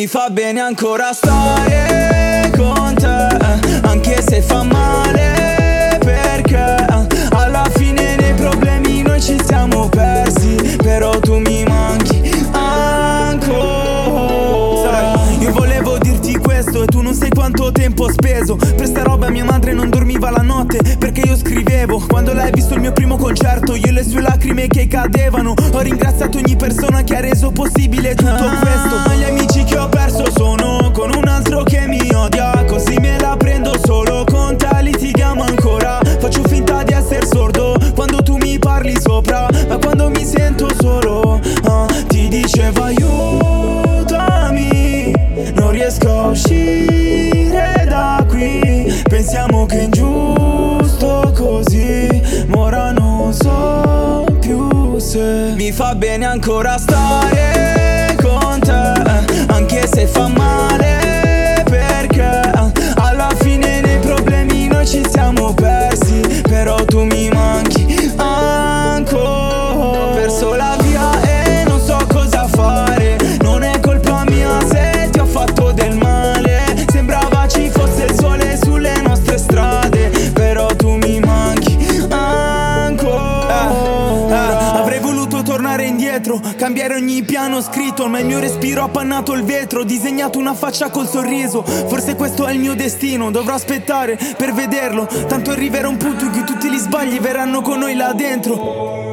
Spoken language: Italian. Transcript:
Mi fa bene ancora stare con te, anche se fa male, perché alla fine nei problemi noi ci siamo persi. Però tu mi manchi ancora. Io volevo dirti questo e tu non sai quanto tempo ho speso per sta roba. Mia madre non dormiva la notte perché io scrivevo. Quando lei ha visto il mio primo concerto, io e le sue lacrime che cadevano. Ho ringraziato ogni persona che ha reso possibile tutto questo. Gli amici che ho perso sono con un altro che mi odia, così me la prendo solo con te. Litighiamo ancora, faccio finta di essere sordo quando tu mi parli sopra, ma quando mi sento solo ti dicevo aiutami, non riesco a uscire da qui. Pensiamo che è ingiusto così, ma ora non so più se mi fa bene ancora stare con te, anche se fa male, perché alla fine nei problemi noi ci siamo persi. Però tu mi manchi ancora. Ho perso la via e non so cosa fare. Non è colpa mia se ti ho fatto del male. Sembrava ci fosse il sole sulle nostre strade, però tu mi manchi ancora. Avrei voluto tornare indietro, cambiare ogni piano scritto, ma il mio respiro ha appannato il vetro. Ho disegnato una faccia col sorriso, forse questo è il mio destino. Dovrò aspettare per vederlo, tanto arriverà un punto in cui tutti gli sbagli verranno con noi là dentro.